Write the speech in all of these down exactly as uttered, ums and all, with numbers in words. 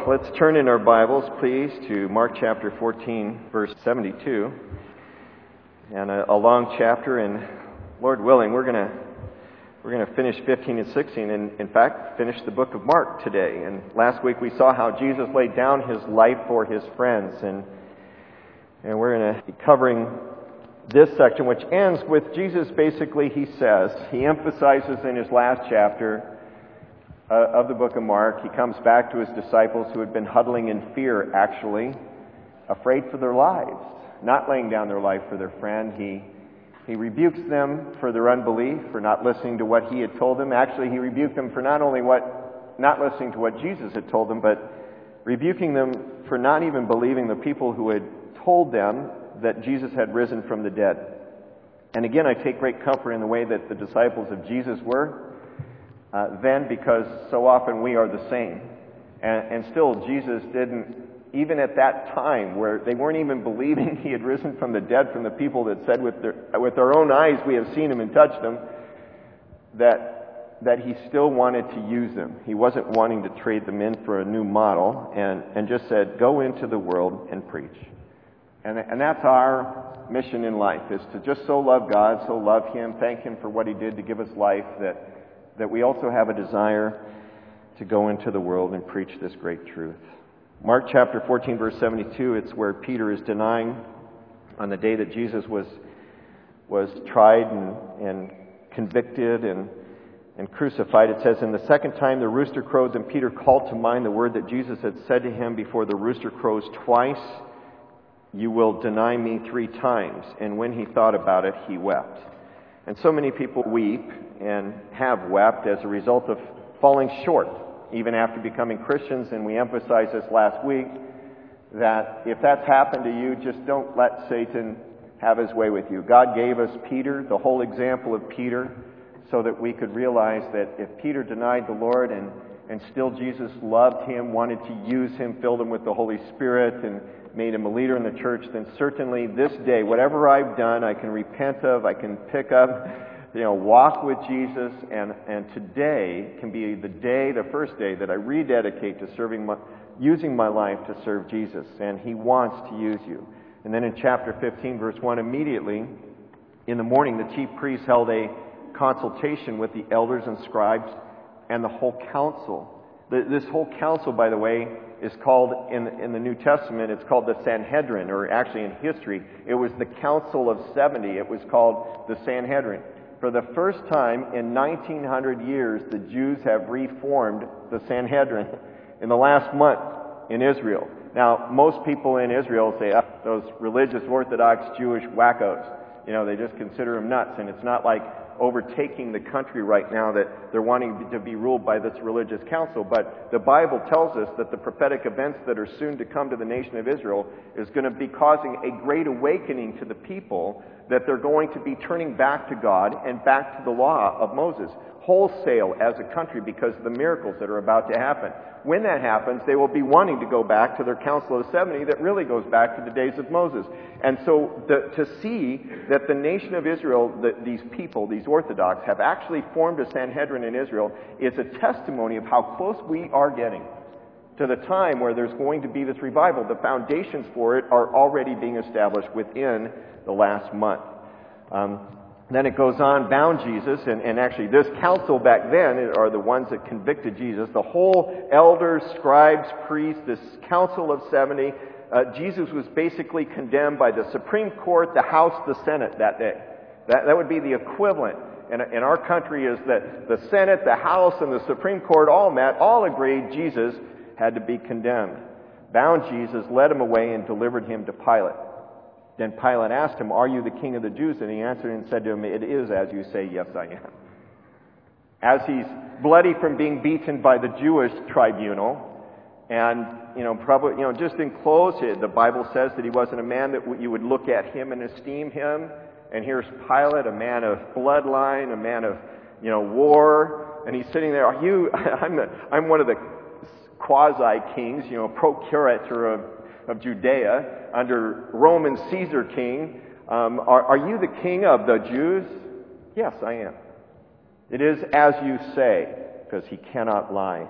Let's turn in our Bibles, please, to Mark chapter fourteen, verse seventy-two. And a, a long chapter, and Lord willing, we're gonna we're gonna finish fifteen and sixteen, and in fact, finish the book of Mark today. And last week we saw how Jesus laid down his life for his friends, and and we're gonna be covering this section, which ends with Jesus. Basically, he says, he emphasizes in his last chapter Uh, of the book of Mark, he comes back to his disciples who had been huddling in fear, actually, afraid for their lives, not laying down their life for their friend. He he rebukes them for their unbelief, for not listening to what he had told them. Actually, he rebuked them for not only what not listening to what Jesus had told them, but rebuking them for not even believing the people who had told them that Jesus had risen from the dead. And again, I take great comfort in the way that the disciples of Jesus were Uh, then, because so often we are the same. And, and still, Jesus didn't, even at that time where they weren't even believing he had risen from the dead, from the people that said with their, with our own eyes we have seen him and touched him, that, that he still wanted to use them. He wasn't wanting to trade them in for a new model, and, and just said, go into the world and preach. And, and that's our mission in life, is to just so love God, so love him, thank him for what he did to give us life, that that we also have a desire to go into the world and preach this great truth. Mark chapter fourteen, verse seventy-two, it's where Peter is denying on the day that Jesus was was tried and, and convicted and, and crucified. It says, "In the second time the rooster crowed, and Peter called to mind the word that Jesus had said to him, before the rooster crows twice, you will deny me three times. And when he thought about it, he wept." And so many people weep and have wept as a result of falling short, even after becoming Christians. And we emphasized this last week, that if that's happened to you, just don't let Satan have his way with you. God gave us Peter, the whole example of Peter, so that we could realize that if Peter denied the Lord and, and still Jesus loved him, wanted to use him, filled him with the Holy Spirit, and made him a leader in the church, then certainly this day, whatever I've done, I can repent of, I can pick up, you know, walk with Jesus, and, and today can be the day, the first day that I rededicate to serving my, using my life to serve Jesus, and he wants to use you. And then in chapter fifteen, verse one, immediately in the morning, the chief priests held a consultation with the elders and scribes and the whole council. This whole council, by the way, is called, in, in the New Testament, it's called the Sanhedrin, or actually in history, it was the Council of seventy. It was called the Sanhedrin. For the first time in nineteen hundred years, the Jews have reformed the Sanhedrin in the last month in Israel. Now, most people in Israel say, oh, those religious Orthodox Jewish wackos, you know, they just consider them nuts, and it's not like overtaking the country right now that they're wanting to be ruled by this religious council. But the Bible tells us that the prophetic events that are soon to come to the nation of Israel is going to be causing a great awakening to the people, that they're going to be turning back to God and back to the law of Moses wholesale as a country, because of the miracles that are about to happen. When that happens, they will be wanting to go back to their Council of seventy that really goes back to the days of Moses. And so the, to see that the nation of Israel, the, these people, these Orthodox, have actually formed a Sanhedrin in Israel is a testimony of how close we are getting to the time where there's going to be this revival. The foundations for it are already being established within the last month. Um, Then it goes on, bound Jesus, and, and actually this council back then are the ones that convicted Jesus. The whole elders, scribes, priests, this council of seventy, uh, Jesus was basically condemned by the Supreme Court, the House, the Senate that day. That, that would be the equivalent in, in our country, is that the Senate, the House, and the Supreme Court all met, all agreed Jesus had to be condemned. Bound Jesus, led him away, and delivered him to Pilate. Then Pilate asked him, "Are you the king of the Jews?" And he answered and said to him, "It is as you say, yes, I am." As he's bloody from being beaten by the Jewish tribunal, and, you know, probably, you know, just in close, the Bible says that he wasn't a man that you would look at him and esteem him. And here's Pilate, a man of bloodline, a man of, you know, war, and he's sitting there. Are you? I'm the, I'm one of the quasi-kings, you know, procurator of of Judea, under Roman Caesar king. Um, are, are you the king of the Jews? Yes, I am. It is as you say, because he cannot lie.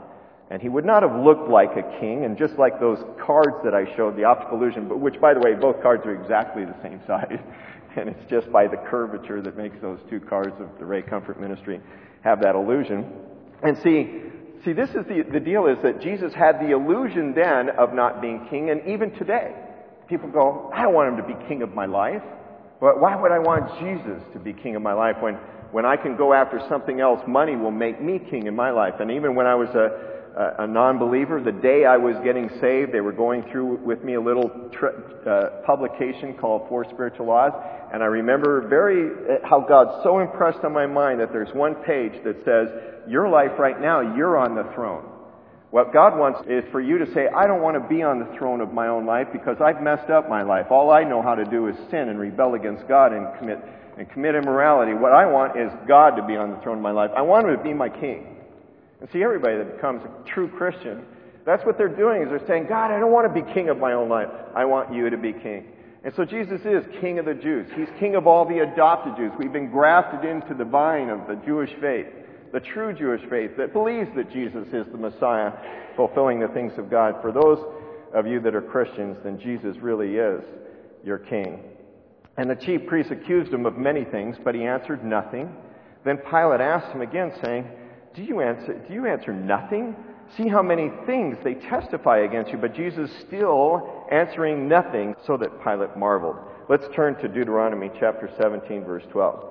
And he would not have looked like a king, and just like those cards that I showed, the optical illusion, but which, by the way, both cards are exactly the same size, and it's just by the curvature that makes those two cards of the Ray Comfort Ministry have that illusion. And see, see, this is the, the deal is that Jesus had the illusion then of not being king, and even today, people go, I don't want him to be king of my life. But why would I want Jesus to be king of my life when, when I can go after something else? Money will make me king in my life. And even when I was a a non-believer, the day I was getting saved, they were going through with me a little tr- uh, publication called Four Spiritual Laws, and I remember very uh, how God so impressed on my mind that there's one page that says, your life right now, you're on the throne. What God wants is for you to say, I don't want to be on the throne of my own life because I've messed up my life. All I know how to do is sin and rebel against God and commit and commit immorality. What I want is God to be on the throne of my life. I want him to be my king. And see, everybody that becomes a true Christian, that's what they're doing, is they're saying, God, I don't want to be king of my own life. I want you to be king. And so Jesus is king of the Jews. He's king of all the adopted Jews. We've been grafted into the vine of the Jewish faith, the true Jewish faith that believes that Jesus is the Messiah, fulfilling the things of God. For those of you that are Christians, then Jesus really is your king. And the chief priests accused him of many things, but he answered nothing. Then Pilate asked him again, saying, Do you answer, do you answer nothing? See how many things they testify against you, but Jesus still answering nothing, so that Pilate marveled. Let's turn to Deuteronomy chapter seventeen, verse twelve.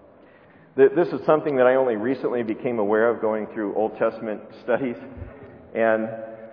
This is something that I only recently became aware of going through Old Testament studies. And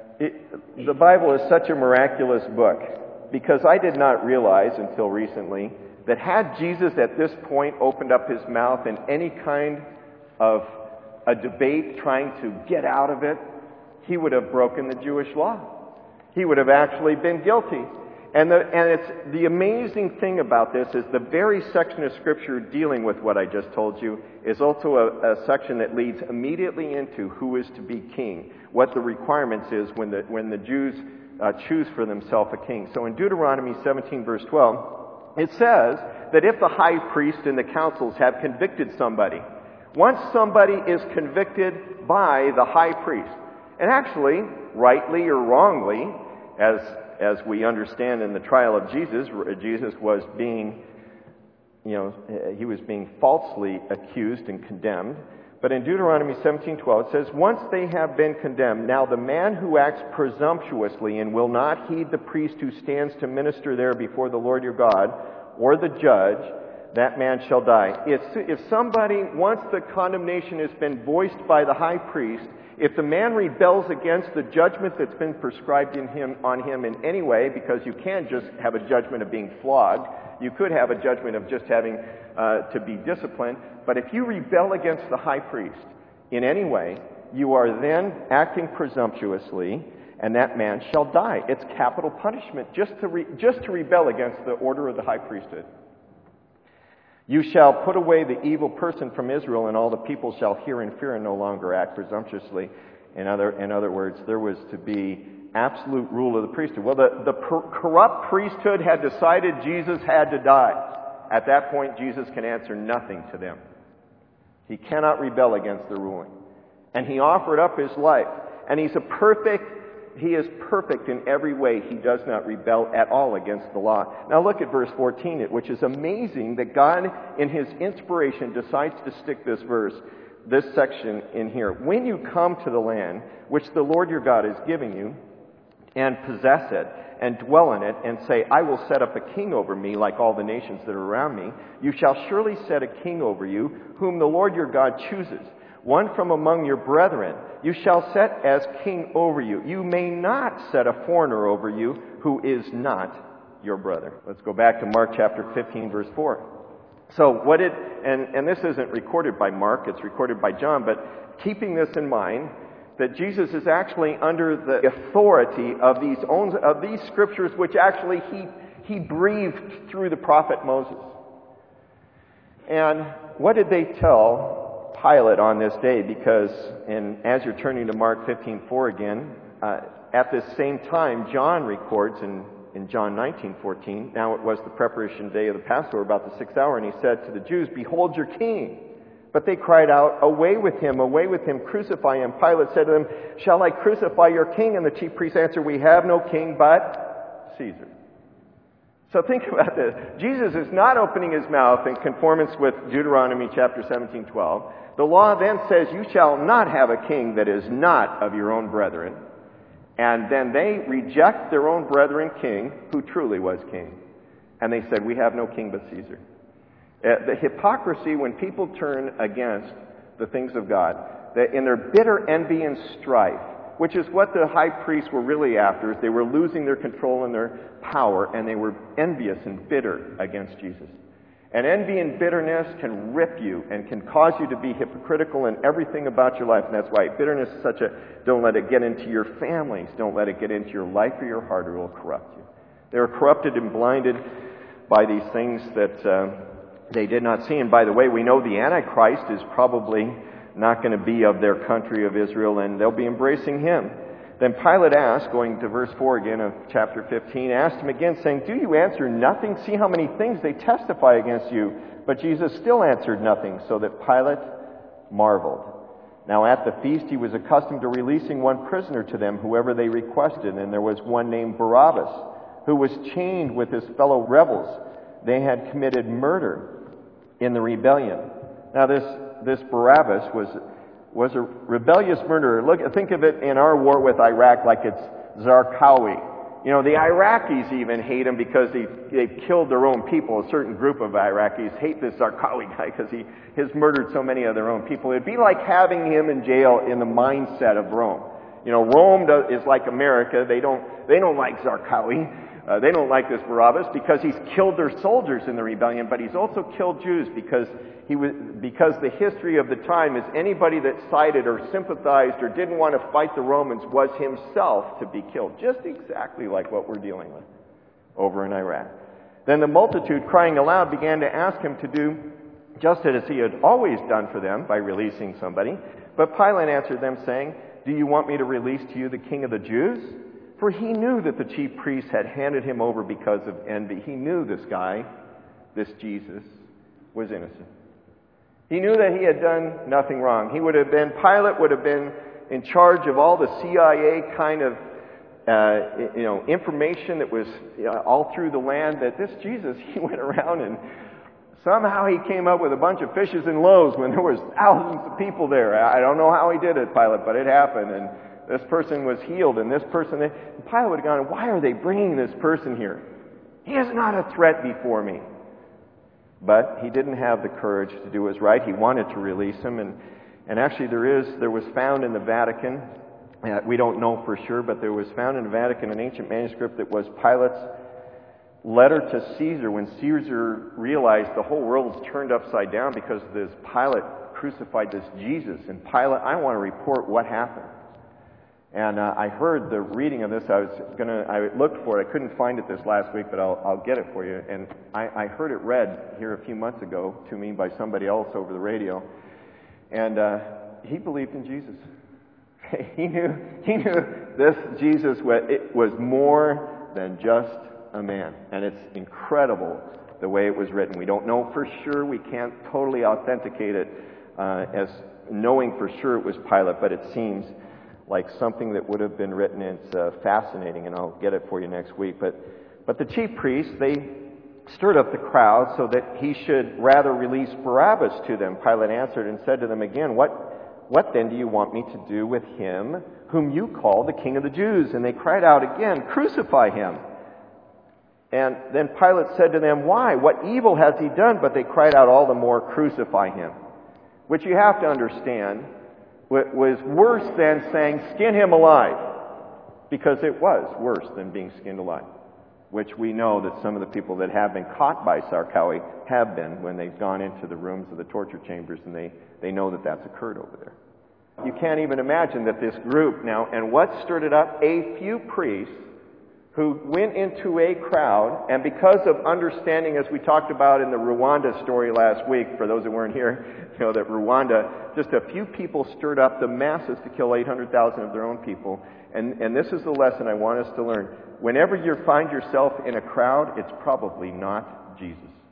it, the Bible is such a miraculous book, because I did not realize until recently that had Jesus at this point opened up his mouth in any kind of a debate trying to get out of it, he would have broken the Jewish law. He would have actually been guilty. And the, and it's the amazing thing about this is the very section of Scripture dealing with what I just told you is also a, a section that leads immediately into who is to be king, what the requirements is when the when the Jews uh, choose for themselves a king. So in Deuteronomy seventeen, verse twelve, it says that if the high priest and the councils have convicted somebody, once somebody is convicted by the high priest, and actually, rightly or wrongly, as as we understand in the trial of Jesus, Jesus was being, you know, he was being falsely accused and condemned. But in Deuteronomy seventeen twelve it says, once they have been condemned, now the man who acts presumptuously and will not heed the priest who stands to minister there before the Lord your God, or the judge, that man shall die. If, if somebody, once the condemnation has been voiced by the high priest, if the man rebels against the judgment that's been prescribed in him, on him in any way, because you can't just have a judgment of being flogged, you could have a judgment of just having uh, to be disciplined, but if you rebel against the high priest in any way, you are then acting presumptuously, and that man shall die. It's capital punishment just to re- just to rebel against the order of the high priesthood. You shall put away the evil person from Israel, and all the people shall hear and fear and no longer act presumptuously. In other, in other words, there was to be absolute rule of the priesthood. Well, the, the per- corrupt priesthood had decided Jesus had to die. At that point, Jesus can answer nothing to them. He cannot rebel against the ruling. And he offered up his life. And he's a perfect He is perfect in every way. He does not rebel at all against the law. Now look at verse fourteen, which is amazing that God, in his inspiration, decides to stick this verse, this section in here. When you come to the land which the Lord your God is giving you, and possess it, and dwell in it, and say, I will set up a king over me like all the nations that are around me, you shall surely set a king over you, whom the Lord your God chooses, one from among your brethren. You shall set as king over you. You may not set a foreigner over you who is not your brother. Let's go back to Mark chapter fifteen, verse four. So what did, and, and this isn't recorded by Mark, it's recorded by John, but keeping this in mind, that Jesus is actually under the authority of these own, of these scriptures, which actually he, he breathed through the prophet Moses. And what did they tell Pilate on this day? Because, and as you're turning to Mark fifteen four again, uh, at this same time, John records in, in John nineteen fourteen, now it was the preparation day of the Passover, about the sixth hour, and he said to the Jews, behold your king. But they cried out, "Away with him, away with him, crucify him." Pilate said to them, "Shall I crucify your king?" And the chief priests answered, "We have no king but Caesar." So think about this. Jesus is not opening his mouth in conformance with Deuteronomy chapter seventeen twelve. The law then says, "You shall not have a king that is not of your own brethren." And then they reject their own brethren king, who truly was king. And they said, "We have no king but Caesar." Uh, the hypocrisy when people turn against the things of God, that in their bitter envy and strife, which is what the high priests were really after, is they were losing their control and their power, and they were envious and bitter against Jesus. And envy and bitterness can rip you and can cause you to be hypocritical in everything about your life. And that's why bitterness is such a, don't let it get into your families. Don't let it get into your life or your heart, or it will corrupt you. They were corrupted and blinded by these things that uh, they did not see. And by the way, we know the Antichrist is probably not going to be of their country of Israel, and they'll be embracing him. Then Pilate asked, going to verse four again of chapter fifteen, asked him again, saying, "Do you answer nothing? See how many things they testify against you." But Jesus still answered nothing, so that Pilate marveled. Now at the feast he was accustomed to releasing one prisoner to them, whoever they requested, and there was one named Barabbas, who was chained with his fellow rebels. They had committed murder in the rebellion. Now this this Barabbas was was a rebellious murderer. Look, think of it in our war with Iraq like it's Zarqawi. You know, the Iraqis even hate him because he they've killed their own people. A certain group of Iraqis hate this Zarqawi guy because he has murdered so many of their own people. It'd be like having him in jail in the mindset of Rome. You know, Rome does, is like America. They don't they don't like Zarqawi. Uh, they don't like this Barabbas because he's killed their soldiers in the rebellion, but he's also killed Jews because he was because the history of the time is anybody that sided or sympathized or didn't want to fight the Romans was himself to be killed, just exactly like what we're dealing with over in Iraq. Then the multitude, crying aloud, began to ask him to do just as he had always done for them by releasing somebody. But Pilate answered them, saying, "Do you want me to release to you the king of the Jews?" For he knew that the chief priests had handed him over because of envy. He knew this guy, this Jesus, was innocent. He knew that he had done nothing wrong. He would have been, Pilate would have been in charge of all the C I A kind of, uh, you know, information that was you know, all through the land, that this Jesus, he went around and somehow he came up with a bunch of fishes and loaves when there was thousands of people there. I don't know how he did it, Pilate, but it happened. And this person was healed, and this person... And Pilate would have gone, "Why are they bringing this person here? He is not a threat before me." But he didn't have the courage to do what was right. He wanted to release him, and, and actually there is, there was found in the Vatican, uh, we don't know for sure, but there was found in the Vatican an ancient manuscript that was Pilate's letter to Caesar when Caesar realized the whole world's turned upside down because this Pilate crucified this Jesus. And Pilate, I want to report what happened. And uh, I heard the reading of this. I was gonna, I looked for it. I couldn't find it this last week, but I'll, I'll get it for you. And I, I heard it read here a few months ago to me by somebody else over the radio. And uh, he believed in Jesus. he knew, he knew this Jesus was, it was more than just a man. And it's incredible the way it was written. We don't know for sure. We can't totally authenticate it uh, as knowing for sure it was Pilate, but it seems like something that would have been written. It's uh, fascinating, and I'll get it for you next week. But but the chief priests, they stirred up the crowd so that he should rather release Barabbas to them. Pilate answered and said to them again, What what then do you want me to do with him whom you call the King of the Jews? And they cried out again, "Crucify him." And then Pilate said to them, "Why? What evil has he done?" But they cried out all the more, "Crucify him." Which you have to understand was worse than saying, "Skin him alive," because it was worse than being skinned alive, which we know that some of the people that have been caught by Zarqawi have been when they've gone into the rooms of the torture chambers, and they, they know that that's occurred over there. You can't even imagine that this group now, and what stirred it up? A few priests who went into a crowd, and because of understanding, as we talked about in the Rwanda story last week, for those who weren't here, you know that Rwanda, just a few people stirred up the masses to kill eight hundred thousand of their own people. And, and this is the lesson I want us to learn. Whenever you find yourself in a crowd, it's probably not Jesus.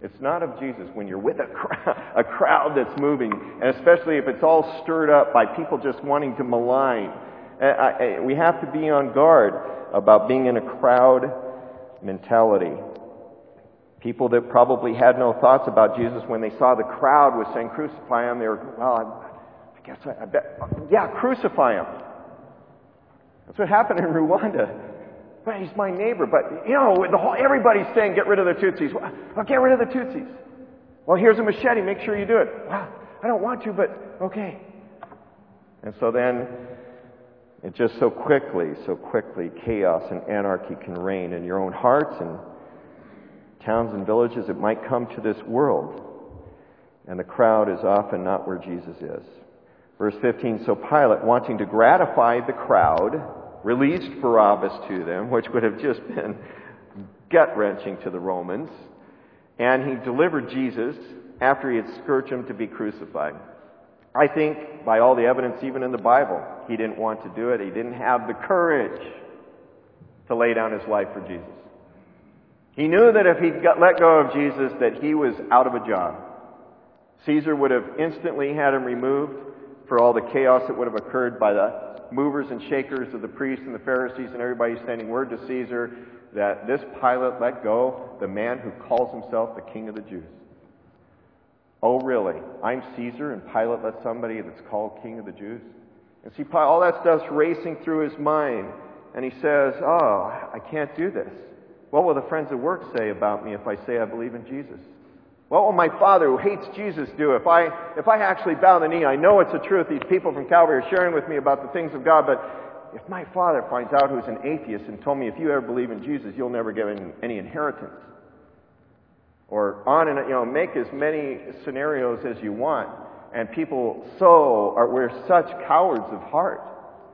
It's not of Jesus when you're with a, crowd, a crowd that's moving, and especially if it's all stirred up by people just wanting to malign. I, I, we have to be on guard about being in a crowd mentality. People that probably had no thoughts about Jesus when they saw the crowd was saying, crucify him, they were, well, I, I guess I, I bet, yeah, crucify him. That's what happened in Rwanda. But he's my neighbor. But, you know, the whole, everybody's saying, get rid of the Tutsis. Well, get rid of the Tutsis. Well, here's a machete. Make sure you do it. Well, I don't want to, but okay. And so then, it just so quickly, so quickly, chaos and anarchy can reign in your own hearts and towns and villages. It might come to this world. And the crowd is often not where Jesus is. Verse fifteen, so Pilate, wanting to gratify the crowd, released Barabbas to them, which would have just been gut-wrenching to the Romans, and he delivered Jesus after he had scourged him to be crucified. I think, by all the evidence, even in the Bible, he didn't want to do it. He didn't have the courage to lay down his life for Jesus. He knew that if he got let go of Jesus, that he was out of a job. Caesar would have instantly had him removed for all the chaos that would have occurred by the movers and shakers of the priests and the Pharisees and everybody sending word to Caesar that this Pilate let go the man who calls himself the King of the Jews. Oh, really? I'm Caesar and Pilate let somebody that's called King of the Jews? And see, all that stuff's racing through his mind. And he says, oh, I can't do this. What will the friends at work say about me if I say I believe in Jesus? What will my Father who hates Jesus do if I if I actually bow the knee? I know it's the truth. These people from Calvary are sharing with me about the things of God, but if my Father finds out who's an atheist and told me if you ever believe in Jesus, you'll never get any, any inheritance. Or on and, you know, make as many scenarios as you want. And people so are, we're such cowards of heart.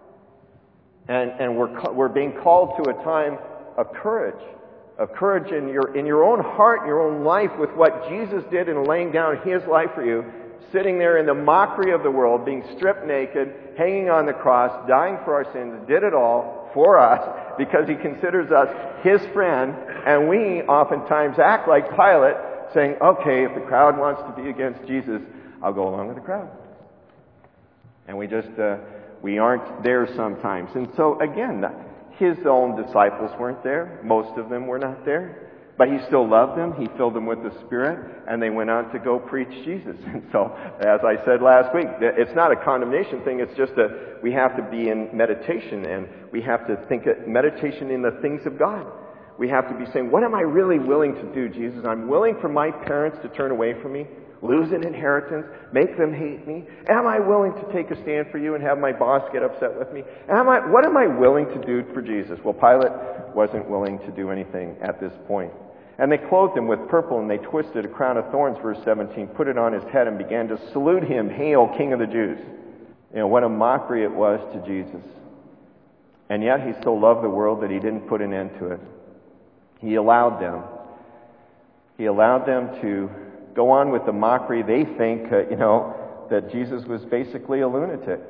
And, and we're, we're being called to a time of courage. Of courage in your, in your own heart, your own life, with what Jesus did in laying down his life for you, sitting there in the mockery of the world, being stripped naked, hanging on the cross, dying for our sins, did it all for us because he considers us his friend. And we oftentimes act like Pilate, saying, okay, if the crowd wants to be against Jesus, I'll go along with the crowd. And we just, uh, we aren't there sometimes. And so again, his own disciples weren't there. Most of them were not there. But he still loved them. He filled them with the Spirit. And they went on to go preach Jesus. And so, as I said last week, it's not a condemnation thing. It's just a, we have to be in meditation. And we have to think of meditation in the things of God. We have to be saying, what am I really willing to do, Jesus? I'm willing for my parents to turn away from me, lose an inheritance, make them hate me. Am I willing to take a stand for you and have my boss get upset with me? Am I, what am I willing to do for Jesus? Well, Pilate wasn't willing to do anything at this point. And they clothed him with purple, and they twisted a crown of thorns, verse seventeen, put it on his head, and began to salute him, Hail, King of the Jews. You know, what a mockery it was to Jesus. And yet he so loved the world that he didn't put an end to it. He allowed them. He allowed them to go on with the mockery. They think, uh, you know, that Jesus was basically a lunatic.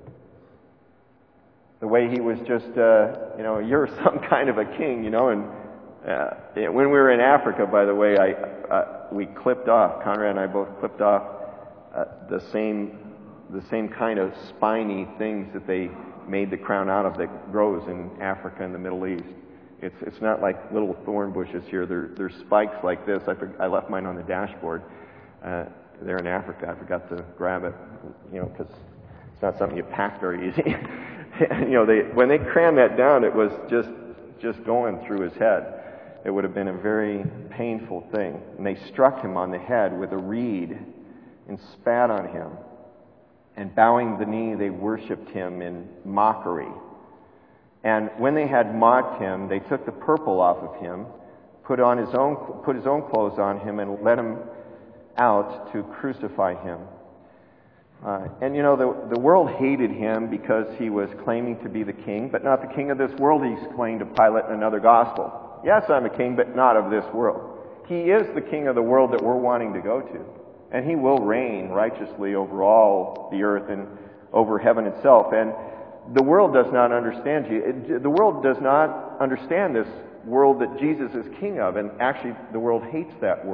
The way he was just, uh, you know, you're some kind of a king, you know. And uh, when we were in Africa, by the way, I uh, we clipped off, Conrad and I both clipped off uh, the same the same kind of spiny things that they made the crown out of that grows in Africa and the Middle East. It's it's not like little thorn bushes here. They're, they're spikes like this. I, I left mine on the dashboard. Uh, they're in Africa. I forgot to grab it, you know, because it's not something you pack very easy. you know, they when they crammed that down, it was just just going through his head. It would have been a very painful thing. And they struck him on the head with a reed and spat on him. And bowing the knee, they worshipped him in mockery. And when they had mocked him, they took the purple off of him, put on his own, put his own clothes on him, and led him out to crucify him. Uh, and you know, the, the world hated him because he was claiming to be the king, but not the king of this world, he explained to Pilate in another gospel. Yes, I'm a king, but not of this world. He is the king of the world that we're wanting to go to. And he will reign righteously over all the earth and over heaven itself. And the world does not understand you. It, the world does not understand this world that Jesus is king of. And actually, the world hates that world.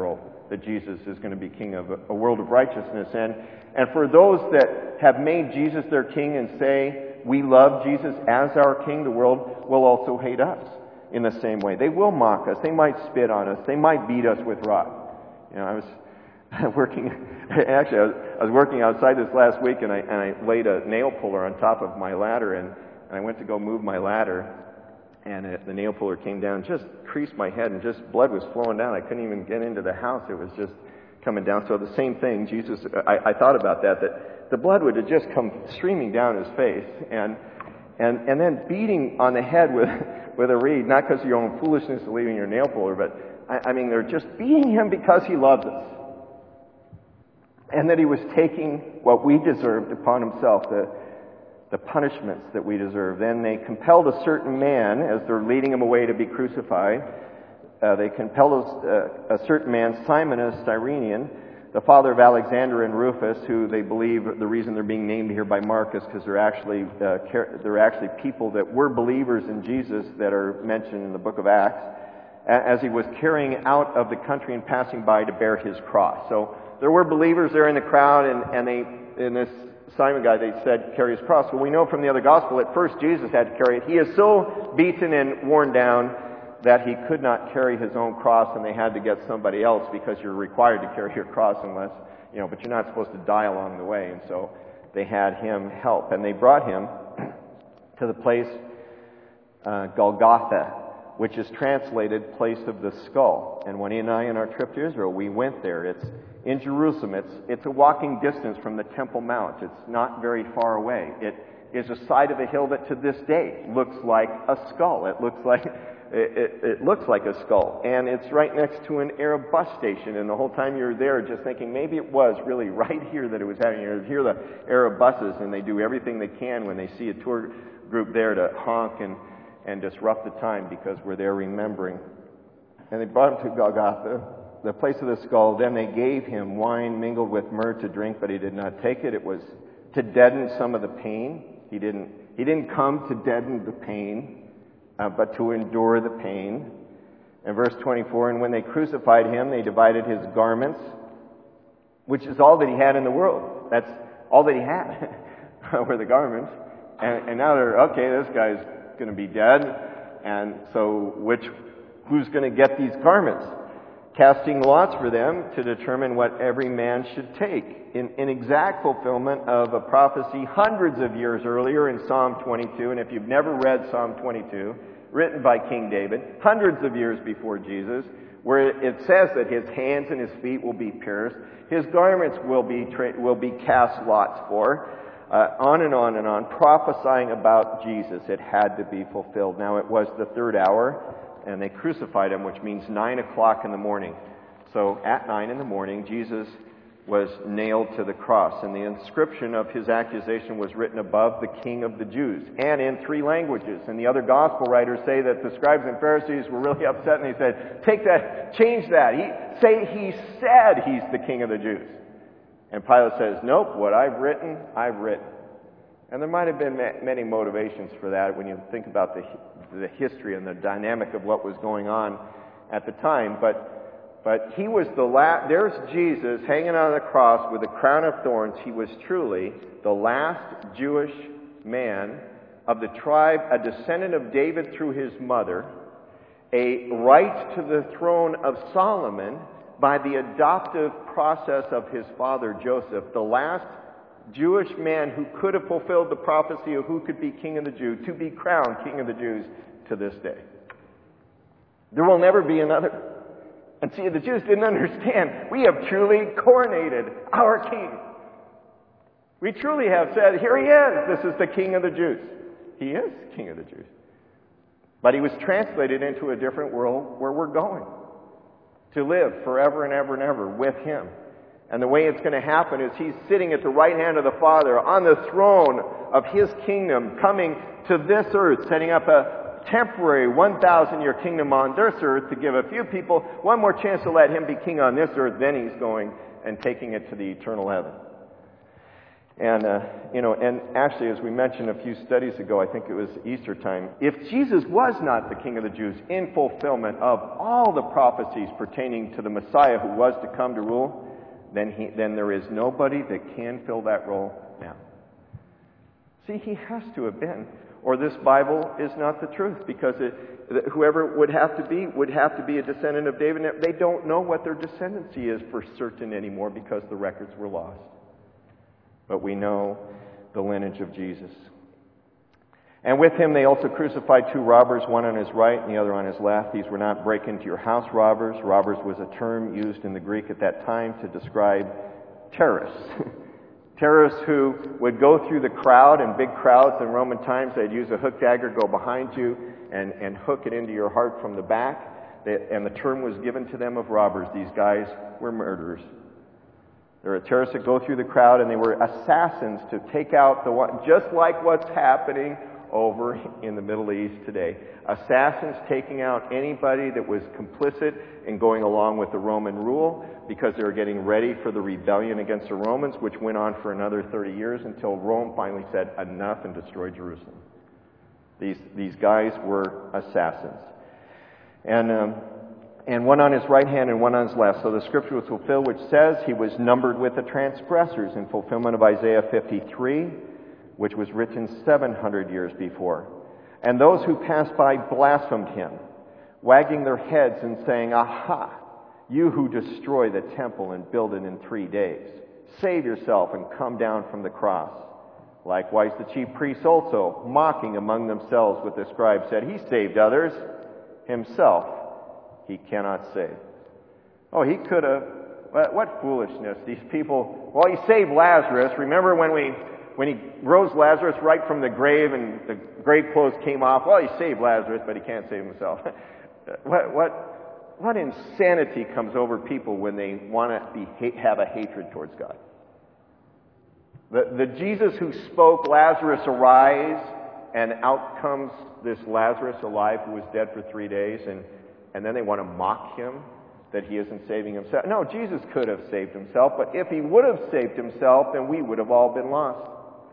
that Jesus is going to be king of a, a world of righteousness. And, and for those that have made Jesus their king and say, we love Jesus as our king, the world will also hate us in the same way. They will mock us. They might spit on us. They might beat us with rods. You know, I was working, actually, I was, I was working outside this last week, and I, and I laid a nail puller on top of my ladder, and, and I went to go move my ladder, and it, the nail puller came down, just creased my head, and just blood was flowing down. I couldn't even get into the house. It was just coming down. So the same thing, Jesus, I, I thought about that, that the blood would have just come streaming down his face, and and and then beating on the head with with a reed, not because of your own foolishness of leaving your nail puller, but I, I mean, they're just beating him because he loves us. And that he was taking what we deserved upon himself, the, the punishments that we deserve. Then they compelled a certain man, as they're leading him away to be crucified, uh, they compelled a, a certain man, Simon of Cyrene, the father of Alexander and Rufus, who they believe the reason they're being named here by Mark is because they're actually uh, they're actually people that were believers in Jesus that are mentioned in the book of Acts, as he was carrying out of the country and passing by to bear his cross. So there were believers there in the crowd, and, and they, in this Simon guy, they said, carry his cross. Well, we know from the other gospel, at first Jesus had to carry it. He is so beaten and worn down that he could not carry his own cross, and they had to get somebody else, because you're required to carry your cross unless, you know, but you're not supposed to die along the way. And so they had him help. And they brought him to the place, uh, Golgotha, which is translated place of the skull. And when he and I, on our trip to Israel, we went there. It's in Jerusalem. It's, it's a walking distance from the Temple Mount. It's not very far away. It is a side of a hill that to this day looks like a skull. It looks like It, it, it looks like a skull, and it's right next to an Arab bus station. And the whole time you're there, just thinking maybe it was really right here that it was happening. You hear the Arab buses, and they do everything they can when they see a tour group there to honk and and disrupt the time, because we're there remembering. And they brought him to Golgotha, the place of the skull. Then they gave him wine mingled with myrrh to drink, but he did not take it. It was to deaden some of the pain. He didn't. He didn't come to deaden the pain, Uh, but to endure the pain. And verse twenty-four, and when they crucified him, they divided his garments, which is all that he had in the world. That's all that he had, were the garments. And, and now they're, okay, this guy's going to be dead. And so which, who's going to get these garments? Casting lots for them to determine what every man should take, in, in exact fulfillment of a prophecy hundreds of years earlier in Psalm twenty-two. And if you've never read Psalm twenty-two, written by King David, hundreds of years before Jesus, where it says that his hands and his feet will be pierced, his garments will be tra- will be cast lots for, uh, on and on and on, prophesying about Jesus. It had to be fulfilled. Now it was the third hour, and they crucified him, which means nine o'clock in the morning. So at nine in the morning, Jesus was nailed to the cross, and the inscription of his accusation was written above, the King of the Jews, and in three languages. And the other gospel writers say that the scribes and Pharisees were really upset, and they said, take that, change that. He, say he said he's the King of the Jews. And Pilate says, nope, what I've written, I've written. And there might have been many motivations for that when you think about the the history and the dynamic of what was going on at the time. But but he was the last. There's Jesus hanging on the cross with a crown of thorns. He was truly the last Jewish man of the tribe, a descendant of David through his mother, a right to the throne of Solomon by the adoptive process of his father Joseph, the last Jewish man who could have fulfilled the prophecy of who could be King of the Jews, to be crowned King of the Jews to this day. There will never be another. And see, the Jews didn't understand. We have truly coronated our King. We truly have said, here he is. This is the King of the Jews. He is King of the Jews. But he was translated into a different world where we're going to live forever and ever and ever with him. And the way it's going to happen is he's sitting at the right hand of the Father on the throne of his kingdom, coming to this earth, setting up a temporary one thousand year kingdom on this earth to give a few people one more chance to let him be king on this earth. Then he's going and taking it to the eternal heaven. And, uh, you know, and actually, as we mentioned a few studies ago, I think it was Easter time, if Jesus was not the King of the Jews in fulfillment of all the prophecies pertaining to the Messiah who was to come to rule, then he, then there is nobody that can fill that role now. See, he has to have been, or this Bible is not the truth, because it, whoever would have to be would have to be a descendant of David. They don't know what their descendancy is for certain anymore because the records were lost. But we know the lineage of Jesus. And with him they also crucified two robbers, one on his right and the other on his left. These were not break into your house robbers. Robbers was a term used in the Greek at that time to describe terrorists. Terrorists who would go through the crowd, in big crowds in Roman times. They'd use a hook dagger, go behind you, and, and hook it into your heart from the back. They, and the term was given to them of robbers. These guys were murderers. They were terrorists that go through the crowd, and they were assassins to take out the one, just like what's happening over in the Middle East today. Assassins taking out anybody that was complicit in going along with the Roman rule, because they were getting ready for the rebellion against the Romans, which went on for another thirty years until Rome finally said enough and destroyed Jerusalem. These these guys were assassins. And um, and one on his right hand and one on his left. So the scripture was fulfilled, which says he was numbered with the transgressors, in fulfillment of Isaiah fifty-three, which was written seven hundred years before. And those who passed by blasphemed him, wagging their heads and saying, "Aha, you who destroy the temple and build it in three days, save yourself and come down from the cross." Likewise the chief priests also, mocking among themselves with the scribes, said, "He saved others, himself he cannot save." Oh, he could have. What, what foolishness. These people, well, he saved Lazarus. Remember when we when he rose Lazarus right from the grave and the grave clothes came off? Well, he saved Lazarus, but he can't save himself. what what what insanity comes over people when they want to be have a hatred towards God? The, the Jesus who spoke, "Lazarus, arise," and out comes this Lazarus alive who was dead for three days, and, and then they want to mock him that he isn't saving himself. No, Jesus could have saved himself, but if he would have saved himself, then we would have all been lost.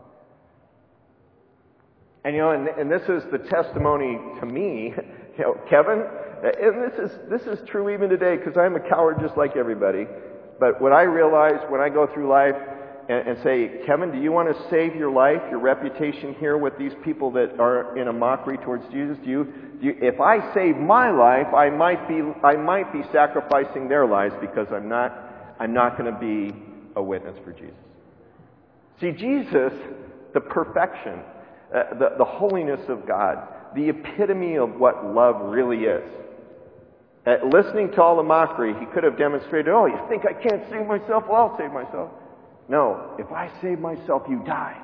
And you know, and, and this is the testimony to me, you know, Kevin, and this is this is true even today, because I'm a coward just like everybody. But what I realize when I go through life and, and say, "Kevin, do you want to save your life, your reputation here with these people that are in a mockery towards Jesus? Do you, do you if I save my life, I might be I might be sacrificing their lives because I'm not I'm not going to be a witness for Jesus." See, Jesus, the perfection, uh, the, the holiness of God, the epitome of what love really is. Uh, listening to all the mockery, he could have demonstrated, "Oh, you think I can't save myself? Well, I'll save myself." No, if I save myself, you die.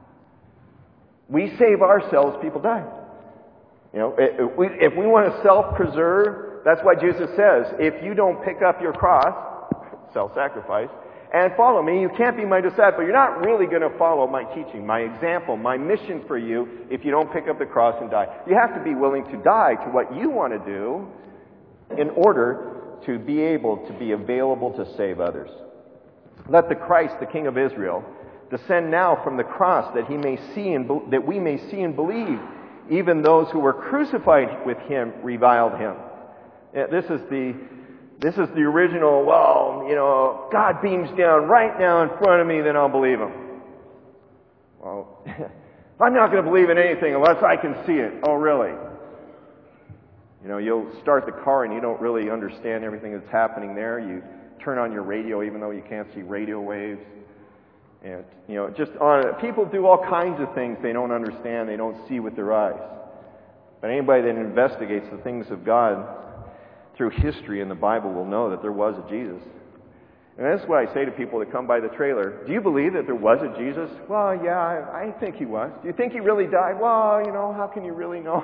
We save ourselves, people die. You know, if we, if we want to self-preserve, that's why Jesus says, if you don't pick up your cross, self-sacrifice, and follow me, you can't be my disciple. You're not really going to follow my teaching, my example, my mission for you if you don't pick up the cross and die. You have to be willing to die to what you want to do in order to be able to be available to save others. Let the Christ, the King of Israel, descend now from the cross, that he may see and be- that we may see and believe. Even those who were crucified with him reviled him. Yeah, this is the this is the original. Well, you know, God beams down right now in front of me, then I'll believe him. Well, I'm not going to believe in anything unless I can see it. Oh, really? You know, you'll start the car and you don't really understand everything that's happening there. You turn on your radio even though you can't see radio waves. And, you know, just on people do all kinds of things they don't understand, they don't see with their eyes. But anybody that investigates the things of God through history in the Bible will know that there was a Jesus. And that's what I say to people that come by the trailer. Do you believe that there was a Jesus? Well, yeah, I, I think he was. Do you think he really died? Well, you know, how can you really know?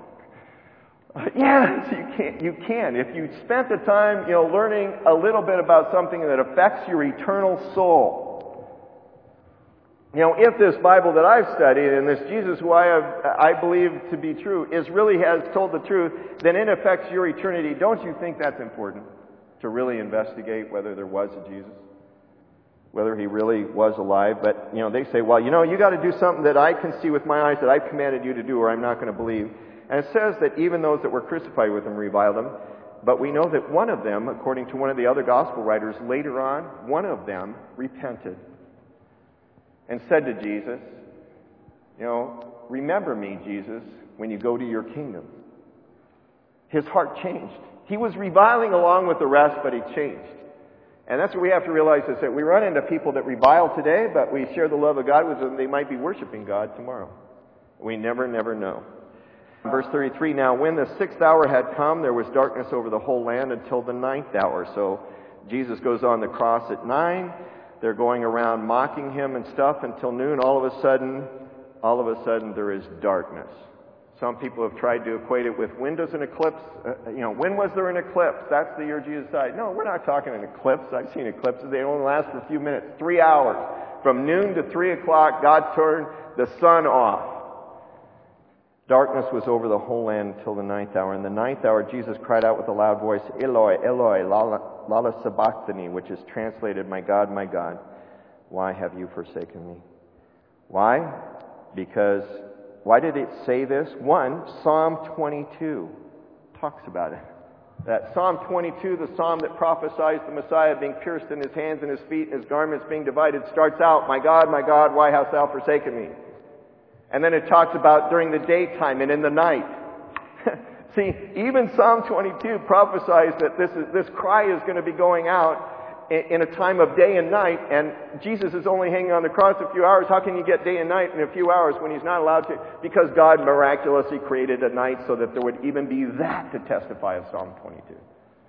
Yes, you can. You can. If you spent the time, you know, learning a little bit about something that affects your eternal soul. You know, if this Bible that I've studied and this Jesus who I have, I believe to be true, is really has told the truth, then it affects your eternity. Don't you think that's important to really investigate whether there was a Jesus? whether he really was alive. But, you know, they say, well, you know, you got to do something that I can see with my eyes that I've commanded you to do, or I'm not going to believe. And it says that even those that were crucified with him reviled him. But we know that one of them, according to one of the other gospel writers, later on, one of them repented and said to Jesus, you know, remember me, Jesus, when you go to your kingdom. His heart changed. He was reviling along with the rest, but he changed. And that's what we have to realize, is that we run into people that revile today, but we share the love of God with them. They might be worshiping God tomorrow. We never, never know. Verse thirty-three, now when the sixth hour had come, there was darkness over the whole land until the ninth hour. So Jesus goes on the cross at nine. They're going around mocking him and stuff until noon. All of a sudden, all of a sudden there is darkness. Some people have tried to equate it with when does an eclipse, uh, you know, when was there an eclipse? That's the year Jesus died. No, we're not talking an eclipse. I've seen eclipses. They only last for a few minutes, three hours. From noon to three o'clock, God turned the sun off. Darkness was over the whole land until the ninth hour. In the ninth hour, Jesus cried out with a loud voice, Eloi, Eloi, lama, lama sabachthani, which is translated, my God, my God, why have you forsaken me? Why? Because, why did it say this? One, Psalm twenty-two talks about it. That Psalm twenty-two, the psalm that prophesies the Messiah being pierced in his hands and his feet, and his garments being divided, starts out, my God, my God, why hast thou forsaken me? And then it talks about during the daytime and in the night. See, even Psalm twenty-two prophesies that this is, this cry is going to be going out in, in a time of day and night, and Jesus is only hanging on the cross a few hours. How can you get day and night in a few hours when he's not allowed to? Because God miraculously created a night so that there would even be that to testify of Psalm twenty-two.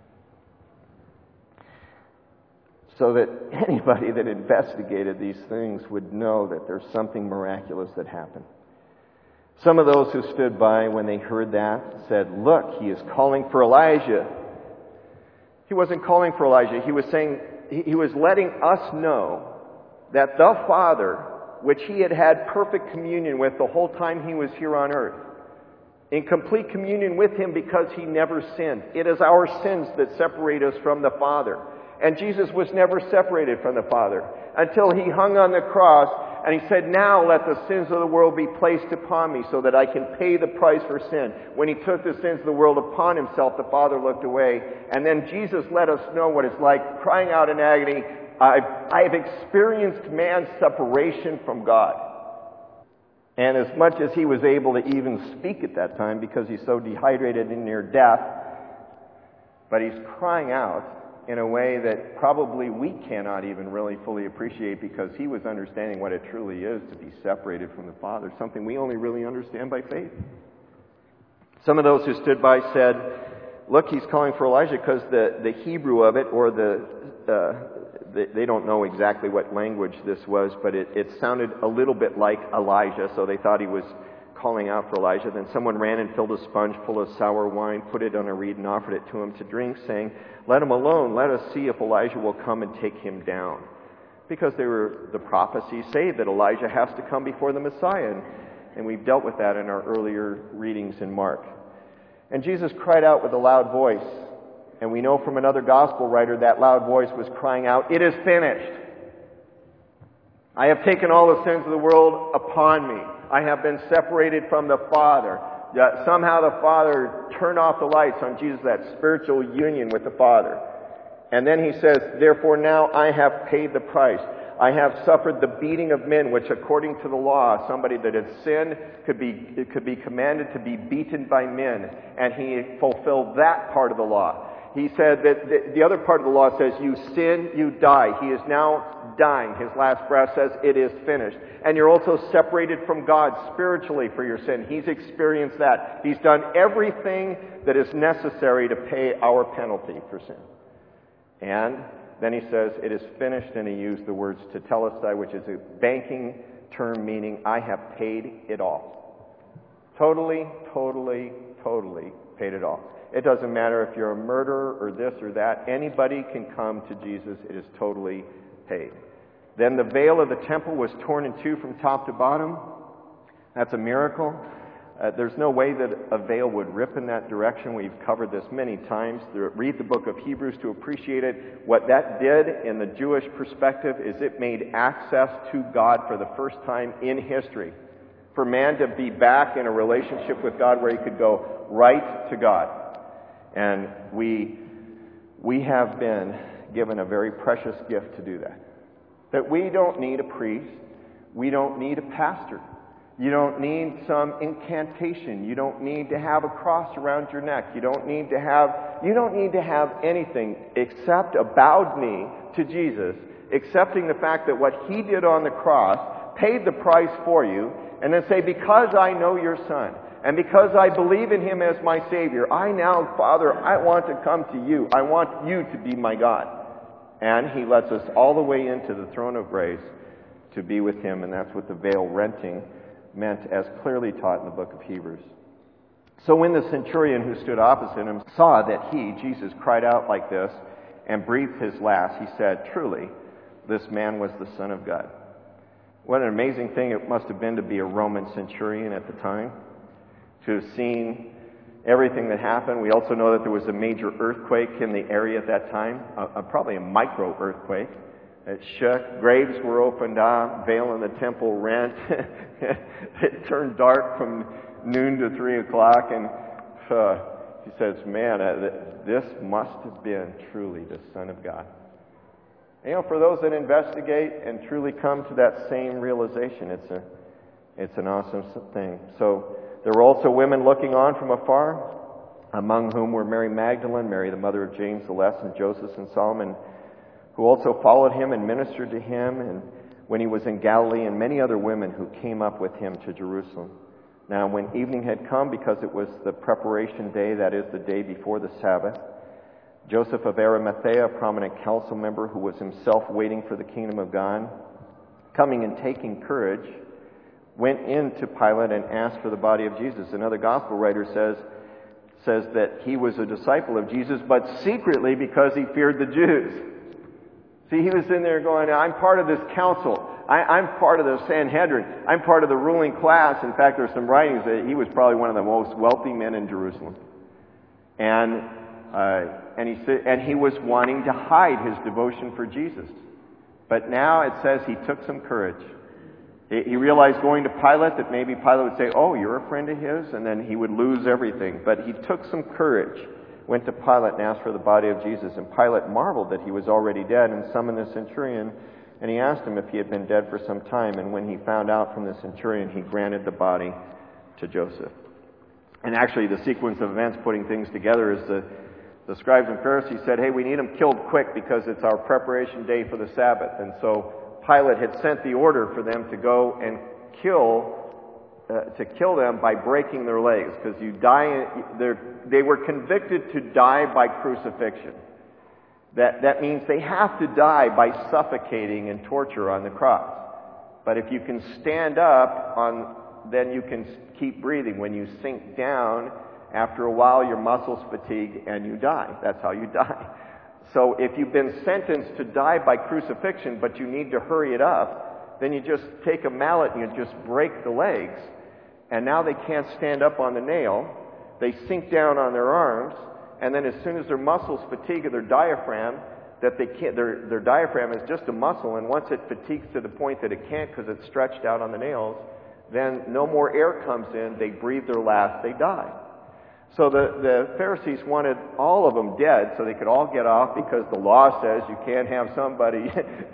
So that anybody that investigated these things would know that there's something miraculous that happened. Some of those who stood by when they heard that said, look, he is calling for Elijah. He wasn't calling for Elijah. He was saying, he was letting us know that the Father, which he had had perfect communion with the whole time he was here on earth, in complete communion with him because he never sinned. It is our sins that separate us from the Father. And Jesus was never separated from the Father until he hung on the cross and he said, now let the sins of the world be placed upon me so that I can pay the price for sin. When he took the sins of the world upon himself, the Father looked away. And then Jesus let us know what it's like, crying out in agony, I've, I've experienced man's separation from God. And as much as he was able to even speak at that time because he's so dehydrated and near death, but he's crying out in a way that probably we cannot even really fully appreciate because he was understanding what it truly is to be separated from the Father, something we only really understand by faith. Some of those who stood by said, look, he's calling for Elijah because the, the Hebrew of it, or the, uh, they, they don't know exactly what language this was, but it, it sounded a little bit like Elijah, so they thought he was calling out for Elijah. Then someone ran and filled a sponge full of sour wine, put it on a reed, and offered it to him to drink, saying, let him alone. Let us see if Elijah will come and take him down. Because they were, the prophecies say that Elijah has to come before the Messiah. And, and we've dealt with that in our earlier readings in Mark. And Jesus cried out with a loud voice. And we know from another gospel writer that loud voice was crying out, it is finished. I have taken all the sins of the world upon me. I have been separated from the Father. That somehow the Father turned off the lights on Jesus, that spiritual union with the Father. And then he says, therefore now I have paid the price. I have suffered the beating of men, which according to the law, somebody that had sinned could be, it could be commanded to be beaten by men. And he fulfilled that part of the law. He said that the, the other part of the law says, you sin, you die. He is now dying. His last breath says, it is finished. And you're also separated from God spiritually for your sin. He's experienced that. He's done everything that is necessary to pay our penalty for sin. And then he says, it is finished, and he used the words tetelestai, which is a banking term meaning, I have paid it all. Totally, totally, totally paid it all. It doesn't matter if you're a murderer or this or that. Anybody can come to Jesus. It is totally paid. Then the veil of the temple was torn in two from top to bottom. That's a miracle. Uh, there's no way that a veil would rip in that direction. We've covered this many times. Read the book of Hebrews to appreciate it. What that did in the Jewish perspective is it made access to God for the first time in history. For man to be back in a relationship with God where he could go right to God. And we, we have been given a very precious gift to do that. That we don't need a priest. We don't need a pastor. You don't need some incantation. You don't need to have a cross around your neck. You don't need to have, you don't need to have anything except a bowed knee to Jesus, accepting the fact that what he did on the cross paid the price for you, and then say, because I know your Son, and because I believe in him as my Savior, I now, Father, I want to come to you. I want you to be my God. And he lets us all the way into the throne of grace to be with him, and that's what the veil renting meant, as clearly taught in the book of Hebrews. So when the centurion who stood opposite him saw that he, Jesus, cried out like this and breathed his last, he said, truly, this man was the Son of God. What an amazing thing it must have been to be a Roman centurion at the time, to have seen everything that happened. We also know that there was a major earthquake in the area at that time, a, a, probably a micro-earthquake. It shook, graves were opened up, veil in the temple rent. It turned dark from noon to three o'clock, and uh, he says, man, uh, this must have been truly the Son of God. And, you know, for those that investigate and truly come to that same realization, it's a, it's an awesome thing. So there were also women looking on from afar, among whom were Mary Magdalene, Mary the mother of James the Less, and Joseph and Solomon, who also followed him and ministered to him and when he was in Galilee, and many other women who came up with him to Jerusalem. Now, when evening had come, because it was the preparation day, that is, the day before the Sabbath, Joseph of Arimathea, a prominent council member who was himself waiting for the kingdom of God, coming and taking courage, went in to Pilate and asked for the body of Jesus. Another gospel writer says, says that he was a disciple of Jesus, but secretly because he feared the Jews. See, he was in there going, I'm part of this council. I, I'm part of the Sanhedrin. I'm part of the ruling class. In fact, there's some writings that he was probably one of the most wealthy men in Jerusalem. And uh, and he said, and he was wanting to hide his devotion for Jesus. But now it says he took some courage. He, he realized going to Pilate that maybe Pilate would say, oh, you're a friend of his, and then he would lose everything. But he took some courage, went to Pilate and asked for the body of Jesus. And Pilate marveled that he was already dead and summoned the centurion, and he asked him if he had been dead for some time. And when he found out from the centurion, he granted the body to Joseph. And actually, the sequence of events putting things together is the, the scribes and Pharisees said, hey, we need him killed quick because it's our preparation day for the Sabbath. And so Pilate had sent the order for them to go and kill Uh, to kill them by breaking their legs, because you die. They were convicted to die by crucifixion. That that means they have to die by suffocating and torture on the cross. But if you can stand up, on, then you can keep breathing. When you sink down, after a while, your muscles fatigue and you die. That's how you die. So if you've been sentenced to die by crucifixion, but you need to hurry it up, then you just take a mallet and you just break the legs. And now they can't stand up on the nail. They sink down on their arms, and then as soon as their muscles fatigue their diaphragm, that they can't, their, their diaphragm is just a muscle, and once it fatigues to the point that it can't because it's stretched out on the nails, then no more air comes in, they breathe their last, they die. So the, the Pharisees wanted all of them dead so they could all get off, because the law says you can't have somebody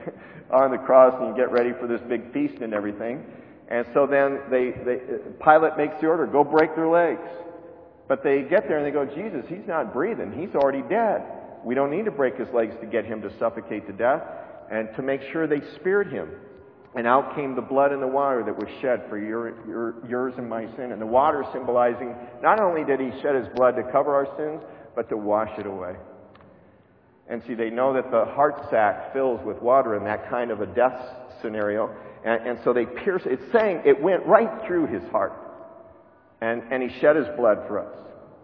on the cross and you get ready for this big feast and everything. And so then they, they, Pilate makes the order, go break their legs. But they get there and they go, Jesus, he's not breathing. He's already dead. We don't need to break his legs to get him to suffocate to death. And to make sure they speared him. And out came the blood and the water that was shed for your, your, yours and my sin. And the water symbolizing, not only did he shed his blood to cover our sins, but to wash it away. And see, they know that the heart sac fills with water in that kind of a death scenario. And, and so they pierced, it's saying it went right through his heart. And, and he shed his blood for us.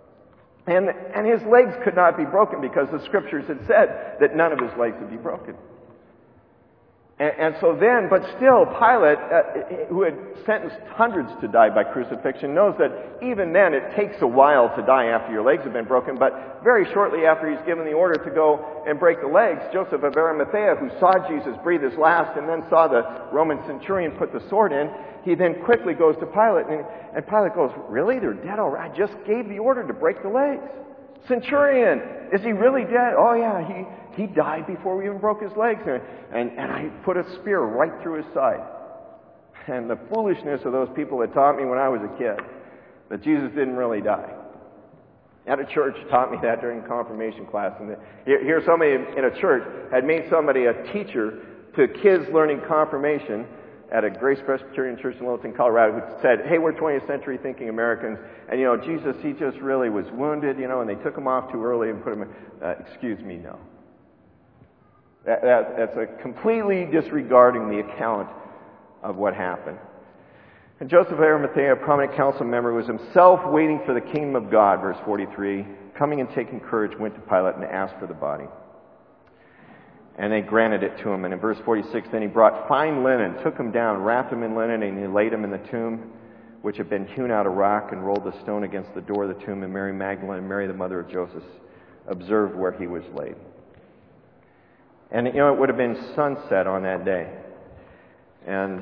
And, and his legs could not be broken because the scriptures had said that none of his legs would be broken. And, and so then, but still, Pilate, uh, who had sentenced hundreds to die by crucifixion, knows that even then it takes a while to die after your legs have been broken. But very shortly after he's given the order to go and break the legs, Joseph of Arimathea, who saw Jesus breathe his last and then saw the Roman centurion put the sword in, he then quickly goes to Pilate, and, and Pilate goes, "Really? They're dead already? I just gave the order to break the legs. Centurion, is he really dead?" "Oh yeah, he, he died before we even broke his legs. And, and, and I put a spear right through his side." And the foolishness of those people that taught me when I was a kid that Jesus didn't really die. At a church taught me that during confirmation class. And here, here somebody in a church had made somebody a teacher to kids learning confirmation at a Grace Presbyterian Church in Littleton, Colorado, who said, "Hey, we're twentieth century thinking Americans, and you know, Jesus, he just really was wounded, you know, and they took him off too early and put him in." Uh, excuse me, no. That, that, that's a completely disregarding the account of what happened. And Joseph of Arimathea, a prominent council member, was himself waiting for the kingdom of God, verse forty-three, coming and taking courage, went to Pilate and asked for the body. And they granted it to him. And in verse forty-six, then he brought fine linen, took him down, wrapped him in linen, and he laid him in the tomb, which had been hewn out of rock, and rolled the stone against the door of the tomb. And Mary Magdalene and Mary, the mother of Joseph, observed where he was laid. And, you know, it would have been sunset on that day. And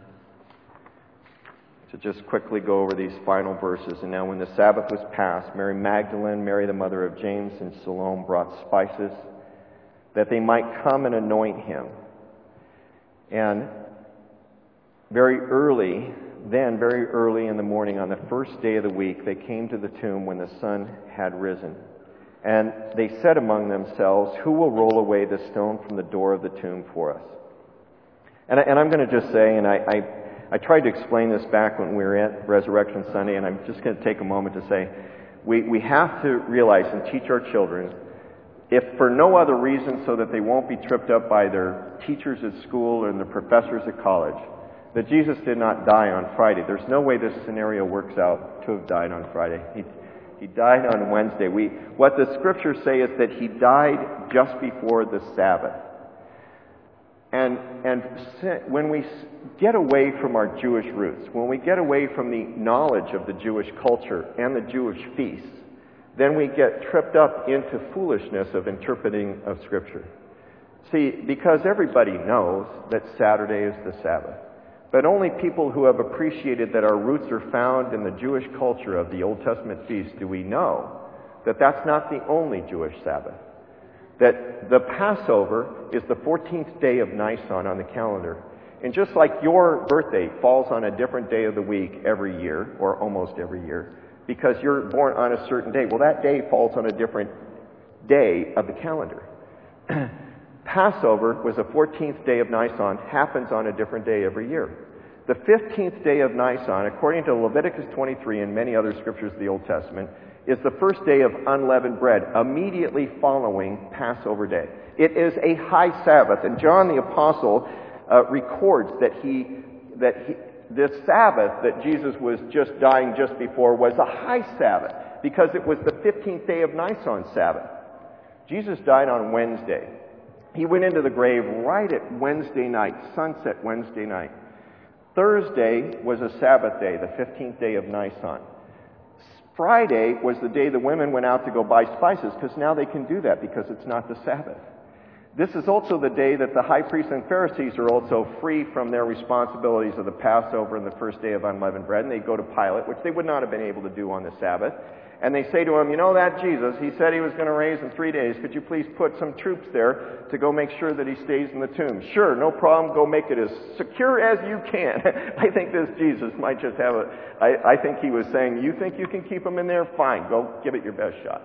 to just quickly go over these final verses. And now when the Sabbath was past, Mary Magdalene, Mary the mother of James, and Salome brought spices that they might come and anoint him. And very early, then very early in the morning on the first day of the week, they came to the tomb when the sun had risen. And they said among themselves, "Who will roll away the stone from the door of the tomb for us?" And, I, and I'm going to just say, and I, I, I tried to explain this back when we were at Resurrection Sunday, and I'm just going to take a moment to say, we, we have to realize and teach our children, if for no other reason so that they won't be tripped up by their teachers at school and their professors at college, that Jesus did not die on Friday. There's no way this scenario works out to have died on Friday. He, he died on Wednesday. We, what the scriptures say is that he died just before the Sabbath. And, and when we get away from our Jewish roots, when we get away from the knowledge of the Jewish culture and the Jewish feasts, then we get tripped up into foolishness of interpreting of Scripture. See, because everybody knows that Saturday is the Sabbath, but only people who have appreciated that our roots are found in the Jewish culture of the Old Testament feasts do we know that that's not the only Jewish Sabbath. That the Passover is the fourteenth day of Nisan on the calendar. And just like your birthday falls on a different day of the week every year, or almost every year, because you're born on a certain day. Well, that day falls on a different day of the calendar. Passover was the fourteenth day of Nisan, happens on a different day every year. The fifteenth day of Nisan, according to Leviticus twenty-three and many other scriptures of the Old Testament, is the first day of unleavened bread, immediately following Passover day. It is a high Sabbath, and John the Apostle uh, records that he that he, this Sabbath that Jesus was just dying just before was a high Sabbath because it was the fifteenth day of Nisan Sabbath. Jesus died on Wednesday. He went into the grave right at Wednesday night, sunset Wednesday night. Thursday was a Sabbath day, the fifteenth day of Nisan. Friday was the day the women went out to go buy spices, because now they can do that because it's not the Sabbath. This is also the day that the high priests and Pharisees are also free from their responsibilities of the Passover and the first day of unleavened bread, and they go to Pilate, which they would not have been able to do on the Sabbath. And they say to him, "You know that Jesus, he said he was going to raise in three days. Could you please put some troops there to go make sure that he stays in the tomb?" "Sure, no problem. Go make it as secure as you can." I think this Jesus might just have a... I, I think he was saying, "You think you can keep him in there? Fine, go give it your best shot."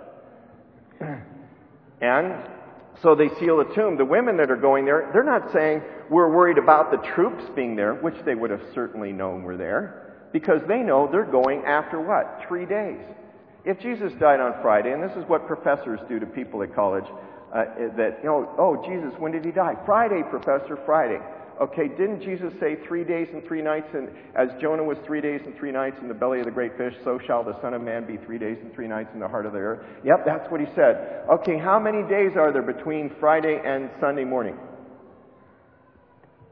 And so they seal the tomb. The women that are going there, they're not saying, "We're worried about the troops being there," which they would have certainly known were there, because they know they're going after what? Three days. If Jesus died on Friday, and this is what professors do to people at college, uh, that, you know, "Oh, Jesus, when did he die?" "Friday, professor, Friday." Okay, didn't Jesus say three days and three nights, and as Jonah was three days and three nights in the belly of the great fish, so shall the Son of Man be three days and three nights in the heart of the earth? Yep, that's what he said. Okay, how many days are there between Friday and Sunday morning?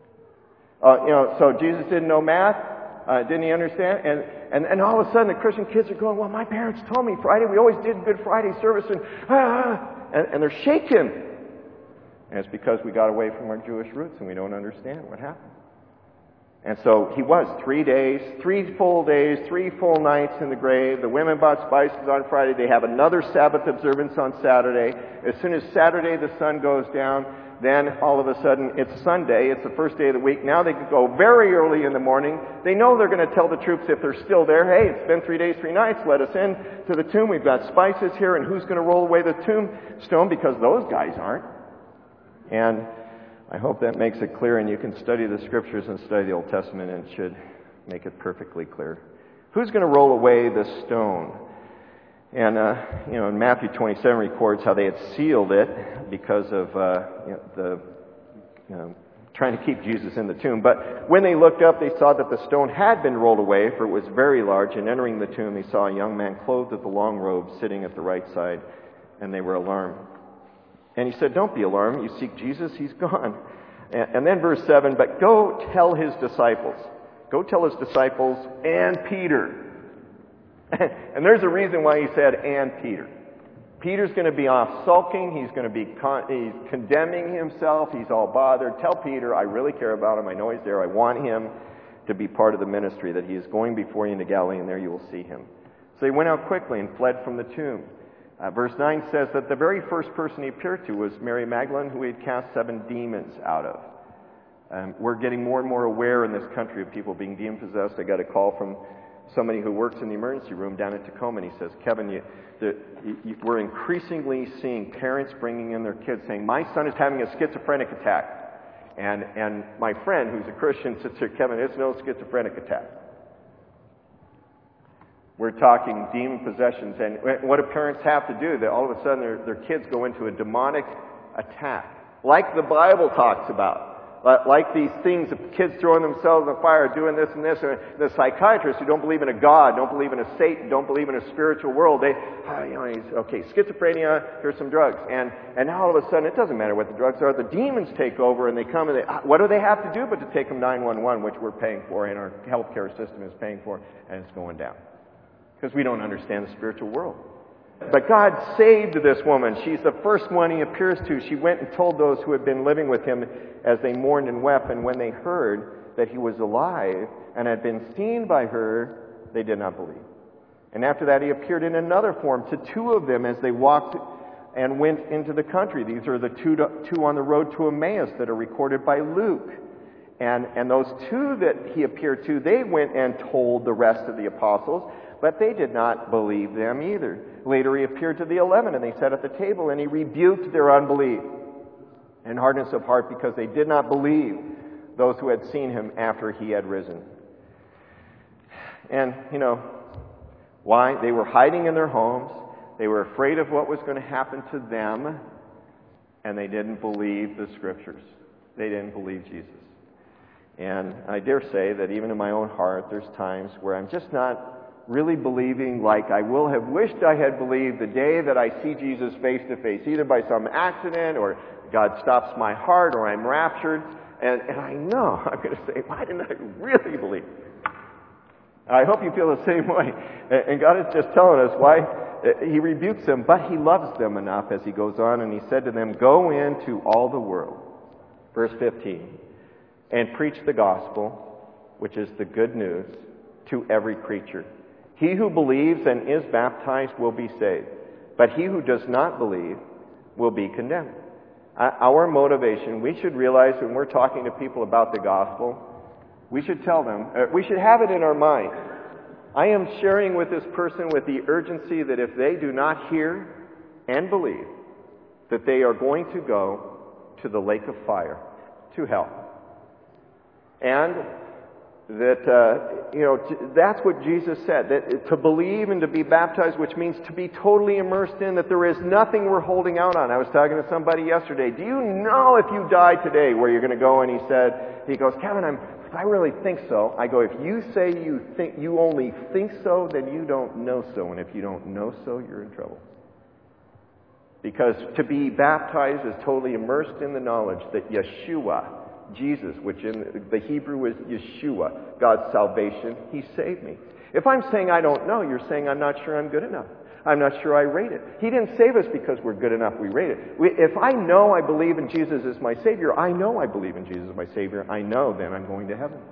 Uh, you know, so Jesus didn't know math. Uh, didn't he understand? And, and and all of a sudden the Christian kids are going, well, my parents told me Friday, we always did Good Friday service, and ah, and, and they're shaken. And it's because we got away from our Jewish roots and we don't understand what happened. And so he was three days, three full days, three full nights in the grave. The women bought spices on Friday. They have another Sabbath observance on Saturday. As soon as Saturday the sun goes down, then all of a sudden it's Sunday. It's the first day of the week. Now they can go very early in the morning. They know they're going to tell the troops if they're still there, hey, it's been three days, three nights. Let us in to the tomb. We've got spices here, and who's going to roll away the tombstone? Because those guys aren't. And I hope that makes it clear, and you can study the Scriptures and study the Old Testament, and it should make it perfectly clear. Who's going to roll away the stone? And, uh, you know, in Matthew twenty-seven records how they had sealed it because of uh, you know, the you know, trying to keep Jesus in the tomb. But when they looked up, they saw that the stone had been rolled away, for it was very large. And entering the tomb, they saw a young man clothed with a long robe sitting at the right side, and they were alarmed. And he said, don't be alarmed. You seek Jesus, he's gone. And, and then verse seven, but go tell his disciples. Go tell his disciples and Peter. And there's a reason why he said, and Peter. Peter's going to be off sulking. He's going to be con- he's condemning himself. He's all bothered. Tell Peter, I really care about him. I know he's there. I want him to be part of the ministry, that he is going before you into Galilee, and there you will see him. So they went out quickly and fled from the tomb. Uh, verse nine says that the very first person he appeared to was Mary Magdalene, who he had cast seven demons out of. Um, we're getting more and more aware in this country of people being demon-possessed. I got a call from somebody who works in the emergency room down in Tacoma, and he says, Kevin, you, the, you, we're increasingly seeing parents bringing in their kids saying, my son is having a schizophrenic attack. And, and my friend, who's a Christian, sits here, Kevin, it's no schizophrenic attack. We're talking demon possessions, and what do parents have to do? That all of a sudden their, their kids go into a demonic attack, like the Bible talks about. Like these things, the kids throwing themselves in the fire, doing this and this. And the psychiatrists who don't believe in a God, don't believe in a Satan, don't believe in a spiritual world, they, oh, you know, he's, okay, schizophrenia, here's some drugs. And, and now all of a sudden, it doesn't matter what the drugs are, the demons take over and they come and they, what do they have to do but to take them nine one one, which we're paying for and our healthcare system is paying for, and it's going down. Because we don't understand the spiritual world. But God saved this woman. She's the first one he appears to. She went and told those who had been living with him as they mourned and wept. And when they heard that he was alive and had been seen by her, they did not believe. And after that he appeared in another form to two of them as they walked and went into the country. These are the two, to, two on the road to Emmaus that are recorded by Luke. And, and those two that he appeared to, they went and told the rest of the apostles, but they did not believe them either. Later he appeared to the eleven, and they sat at the table, and he rebuked their unbelief and hardness of heart because they did not believe those who had seen him after he had risen. And, you know, why? They were hiding in their homes. They were afraid of what was going to happen to them, and they didn't believe the Scriptures. They didn't believe Jesus. And I dare say that even in my own heart, there's times where I'm just not really believing like I will have wished I had believed the day that I see Jesus face to face, either by some accident or God stops my heart or I'm raptured. And, and I know I'm going to say, why didn't I really believe? I hope you feel the same way. And God is just telling us why. He rebukes them, but he loves them enough as he goes on, and he said to them, go into all the world, verse fifteen, and preach the gospel, which is the good news, to every creature. He who believes and is baptized will be saved, but he who does not believe will be condemned. Our motivation, we should realize when we're talking to people about the gospel, we should tell them, uh, we should have it in our mind. I am sharing with this person with the urgency that if they do not hear and believe, that they are going to go to the lake of fire, to hell. And that, uh, you know, t- that's what Jesus said, that to believe and to be baptized, which means to be totally immersed in, that there is nothing we're holding out on. I was talking to somebody yesterday. Do you know if you die today where you're going to go? And he said, he goes, Kevin, I'm, I really think so. I go, if you say you think, you only think so, then you don't know so. And if you don't know so, you're in trouble. Because to be baptized is totally immersed in the knowledge that Yeshua Jesus, which in the Hebrew is Yeshua, God's salvation. He saved me. If I'm saying I don't know, you're saying I'm not sure I'm good enough. I'm not sure I rate it. He didn't save us because we're good enough we rate it. We, if I know I believe in Jesus as my Savior, I know I believe in Jesus as my Savior. I know then I'm going to heaven.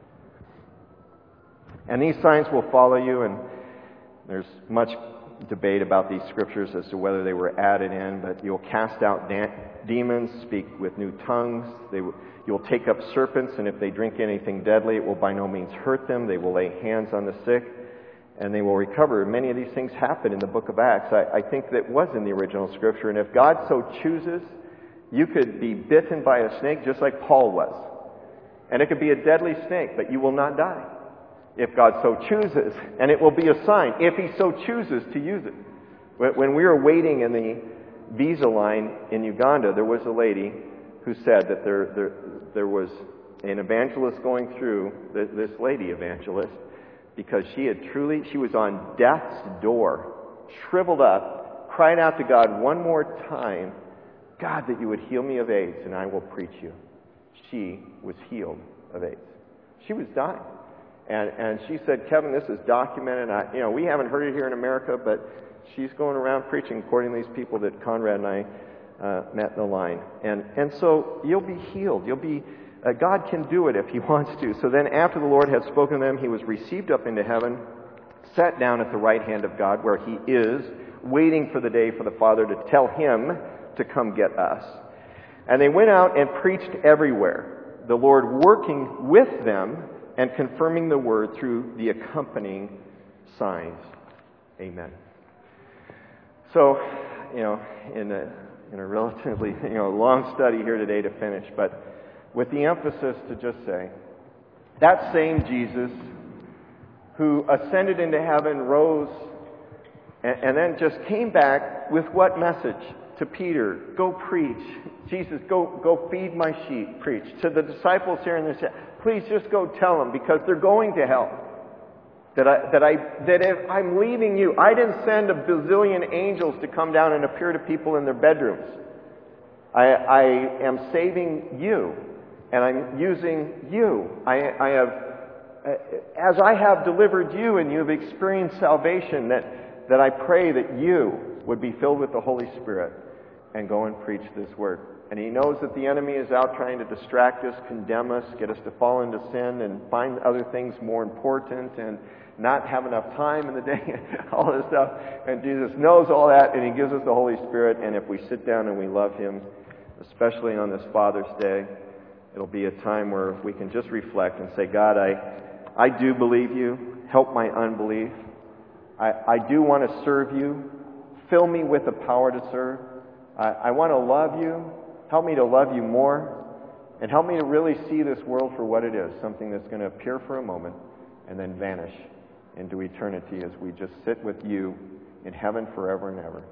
And these signs will follow you, and there's much debate about these scriptures as to whether they were added in, but you'll cast out da- demons, speak with new tongues, they w- you'll take up serpents, and if they drink anything deadly, it will by no means hurt them. They will lay hands on the sick, and they will recover. Many of these things happen in the book of Acts. I, I think that was in the original scripture, and if God so chooses, you could be bitten by a snake just like Paul was. And it could be a deadly snake, but you will not die. If God so chooses, and it will be a sign, if He so chooses to use it. When we were waiting in the visa line in Uganda, there was a lady who said that there there, there was an evangelist going through, this lady evangelist, because she had truly, she was on death's door, shriveled up, cried out to God one more time, God, that you would heal me of AIDS, and I will preach you. She was healed of AIDS. She was dying. And and she said, Kevin, this is documented. I, you know, we haven't heard it here in America, but she's going around preaching according to these people that Conrad and I uh, met in the line. And and so you'll be healed. You'll be uh, God can do it if He wants to. So then, after the Lord had spoken to them, He was received up into heaven, sat down at the right hand of God, where He is, waiting for the day for the Father to tell Him to come get us. And they went out and preached everywhere, the Lord working with them and confirming the word through the accompanying signs. Amen. So, you know, in a, in a relatively, you know, long study here today to finish, but with the emphasis to just say, that same Jesus who ascended into heaven, rose, and, and then just came back with what message? To Peter, go preach. Jesus, go go feed my sheep, preach. To the disciples here in this, please just go tell them, because they're going to hell. That I that I that if I'm leaving you, I didn't send a bazillion angels to come down and appear to people in their bedrooms. I I am saving you, and I'm using you. I I have as I have delivered you, and you have experienced salvation. That that I pray that you would be filled with the Holy Spirit and go and preach this word. And He knows that the enemy is out trying to distract us, condemn us, get us to fall into sin and find other things more important and not have enough time in the day, all this stuff. And Jesus knows all that, and He gives us the Holy Spirit. And if we sit down and we love Him, especially on this Father's Day, it'll be a time where we can just reflect and say, God, I, I do believe You. Help my unbelief. I, I do want to serve You. Fill me with the power to serve. I, I want to love You. Help me to love You more. And help me to really see this world for what it is, something that's going to appear for a moment and then vanish into eternity as we just sit with You in heaven forever and ever.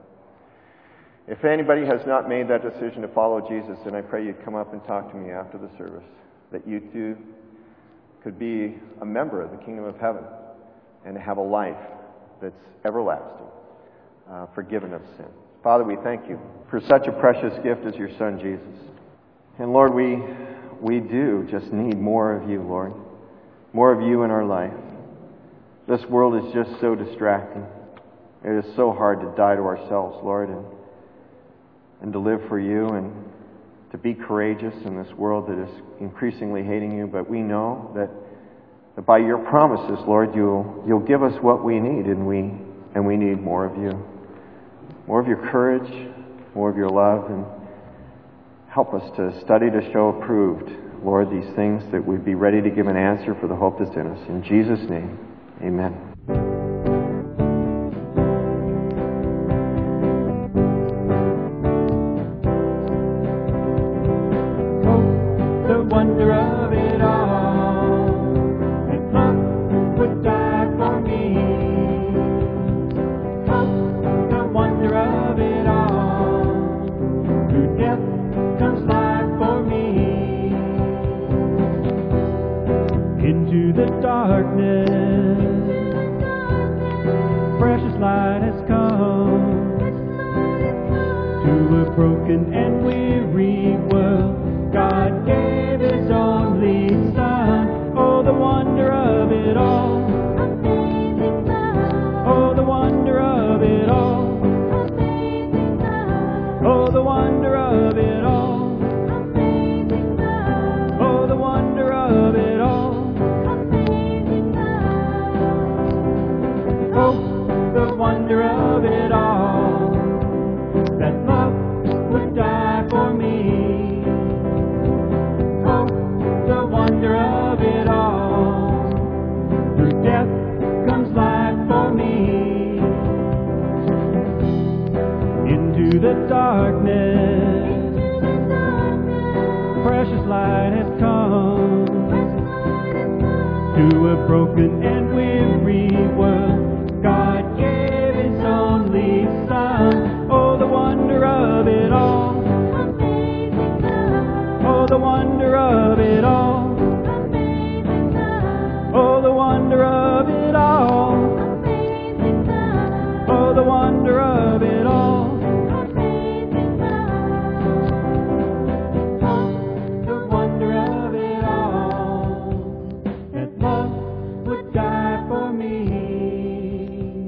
If anybody has not made that decision to follow Jesus, then I pray you'd come up and talk to me after the service, that you too could be a member of the kingdom of heaven and have a life that's everlasting, uh, forgiven of sin. Father, we thank You for such a precious gift as Your Son, Jesus. And Lord, we we do just need more of You, Lord. More of You in our life. This world is just so distracting. It is so hard to die to ourselves, Lord, and, and to live for You and to be courageous in this world that is increasingly hating You. But we know that, that by Your promises, Lord, You'll you'll give us what we need, and we and we need more of You. More of Your courage, more of Your love, and help us to study to show approved, Lord, these things, that we'd be ready to give an answer for the hope that's in us. In Jesus' name, amen. Oh, the wonder of it all, that love would die for me. Oh, the wonder of it all, through death comes life for me. Into the darkness, precious light has come. To a broken and weary world, God gave His only Son. Oh, the wonder of it all. Amazing love. Oh, the wonder of it all. Amazing love. Oh, the wonder of it all. Amazing love. Oh, the wonder of it all. Amazing love. Oh, the wonder of it all. That love would die for me. Oh, the wonder of it all. Through death comes life for me. Into the darkness, Into the darkness. precious light has come. Precious light has come. To a broken and weary world, God gave His only Son. Oh, the wonder of it all. Amazing love. Oh, the wonder of it all. Amazing love. Oh, the wonder of it all. Amazing love. Oh, the wonder of it all. Amazing love. Oh, the wonder of it all. That love would die for me.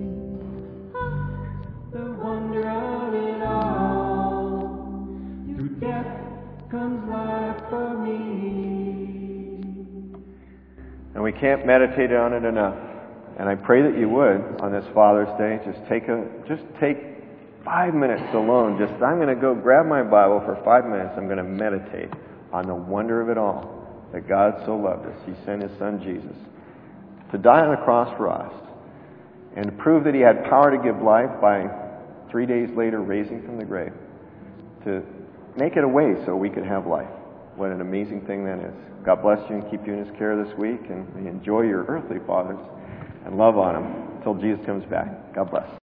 The wonder of it all. Through death comes life for me. And we can't meditate on it enough. And I pray that you would on this Father's Day. Just take a, just take five minutes alone. Just I'm going to go grab my Bible for five minutes. I'm going to meditate on the wonder of it all. That God so loved us, He sent His Son Jesus to die on the cross for us, and to prove that He had power to give life by three days later raising from the grave, to make it a way so we could have life. What an amazing thing that is. God bless you and keep you in His care this week, and enjoy your earthly fathers and love on them until Jesus comes back. God bless.